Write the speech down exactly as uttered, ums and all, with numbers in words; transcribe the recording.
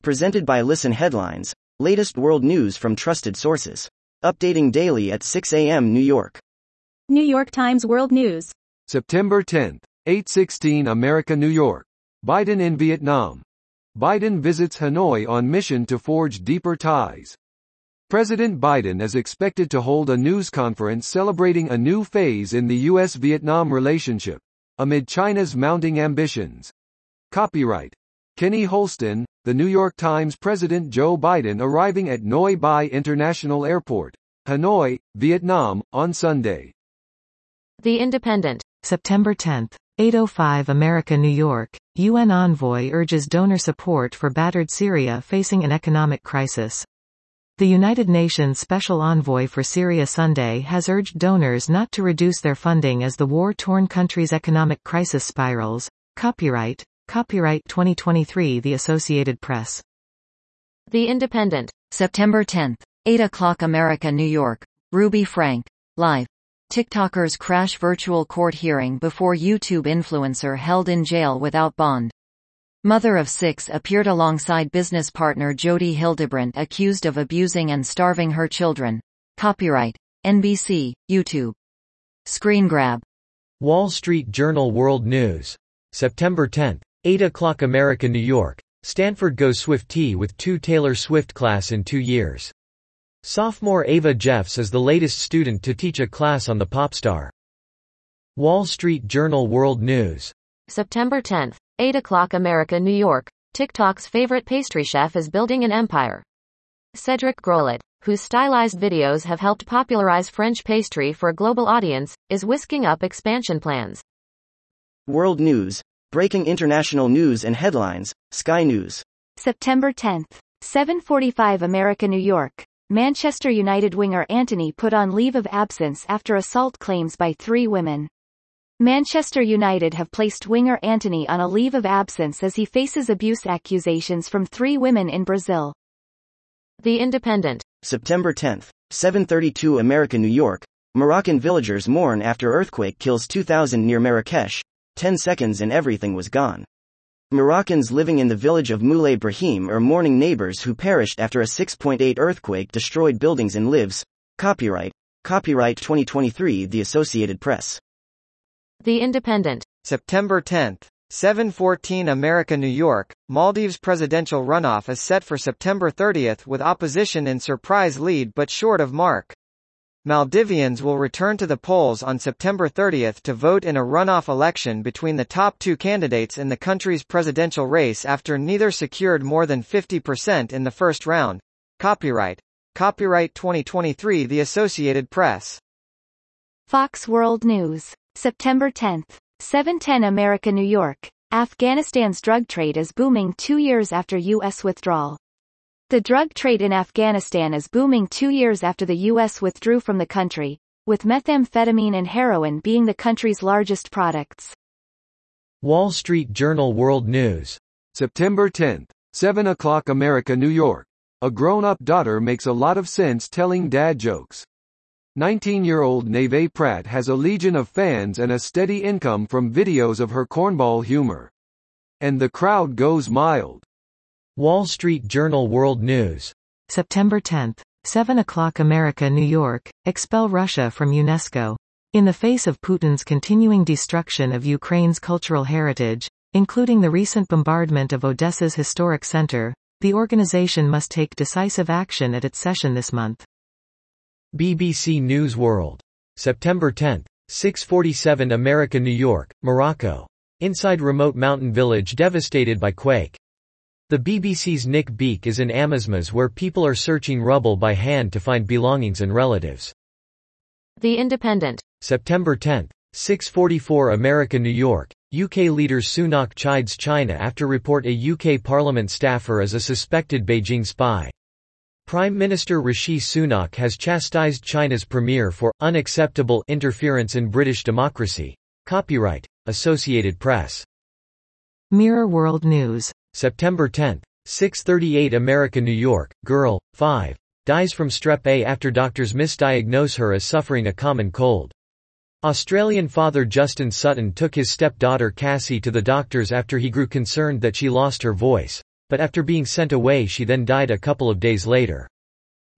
Presented by Listen Headlines, latest world news from trusted sources. Updating daily at six a m New York. New York Times World News. September tenth, eight sixteen America, New York. Biden in Vietnam. Biden visits Hanoi on mission to forge deeper ties. President Biden is expected to hold a news conference celebrating a new phase in the U S Vietnam relationship, amid China's mounting ambitions. Copyright Kenny Holston. The New York Times. President Joe Biden arriving at Noi Bai International Airport, Hanoi, Vietnam, on Sunday. The Independent. September tenth, eight oh five America, New York. U N envoy urges donor support for battered Syria facing an economic crisis. The United Nations Special Envoy for Syria Sunday has urged donors not to reduce their funding as the war-torn country's economic crisis spirals. Copyright Copyright twenty twenty-three The Associated Press. The Independent. September tenth, eight o'clock America, New York. Ruby Frank. Live. TikTokers crash virtual court hearing before YouTube influencer held in jail without bond. Mother of six appeared alongside business partner Jodi Hildebrandt accused of abusing and starving her children. Copyright N B C, YouTube. Screen grab. Wall Street Journal World News. September tenth, eight o'clock America, New York. Stanford goes Swiftie with two Taylor Swift class in two years. Sophomore Ava Jeffs is the latest student to teach a class on the pop star. Wall Street Journal World News. September tenth, eight o'clock America, New York. TikTok's favorite pastry chef is building an empire. Cedric Grolet, whose stylized videos have helped popularize French pastry for a global audience, is whisking up expansion plans. World News. Breaking international news and headlines. Sky News. September tenth, seven forty-five America, New York. Manchester United winger Antony put on leave of absence after assault claims by three women. Manchester United have placed winger Antony on a leave of absence as he faces abuse accusations from three women in Brazil. The Independent. September tenth, seven thirty-two America, New York. Moroccan villagers mourn after earthquake kills two thousand near Marrakesh. ten seconds and everything was gone. Moroccans living in the village of Moulay Brahim are mourning neighbors who perished after a six point eight earthquake destroyed buildings and lives. Copyright Copyright twenty twenty-three The Associated Press. The Independent. September tenth, seven fourteen America, New York. Maldives presidential runoff is set for September thirtieth with opposition in surprise lead but short of mark. Maldivians will return to the polls on September thirtieth to vote in a runoff election between the top two candidates in the country's presidential race after neither secured more than fifty percent in the first round. Copyright Copyright twenty twenty-three The Associated Press. Fox World News. September tenth, seven ten America, New York. Afghanistan's drug trade is booming two years after U S withdrawal. The drug trade in Afghanistan is booming two years after the U S withdrew from the country, with methamphetamine and heroin being the country's largest products. Wall Street Journal World News. September tenth, seven o'clock America, New York. A grown-up daughter makes a lot of sense telling dad jokes. nineteen-year-old Neve Pratt has a legion of fans and a steady income from videos of her cornball humor. And the crowd goes mild. Wall Street Journal World News. September tenth, seven o'clock America, New York. Expel Russia from UNESCO. In the face of Putin's continuing destruction of Ukraine's cultural heritage, including the recent bombardment of Odessa's historic center, the organization must take decisive action at its session this month. B B C News World. September tenth, six forty-seven America, New York, Morocco. Inside remote mountain village devastated by quake. The B B C's Nick Beak is in Amasmas where people are searching rubble by hand to find belongings and relatives. The Independent. September tenth, six forty-four America, New York. U K leader Sunak chides China after report a U K Parliament staffer as a suspected Beijing spy. Prime Minister Rishi Sunak has chastised China's premier for unacceptable interference in British democracy. Copyright Associated Press. Mirror World News. September tenth, six thirty-eight America, New York. Girl, five, dies from strep A after doctors misdiagnose her as suffering a common cold. Australian father Justin Sutton took his stepdaughter Cassie to the doctors after he grew concerned that she lost her voice. but after being sent away she then died a couple of days later.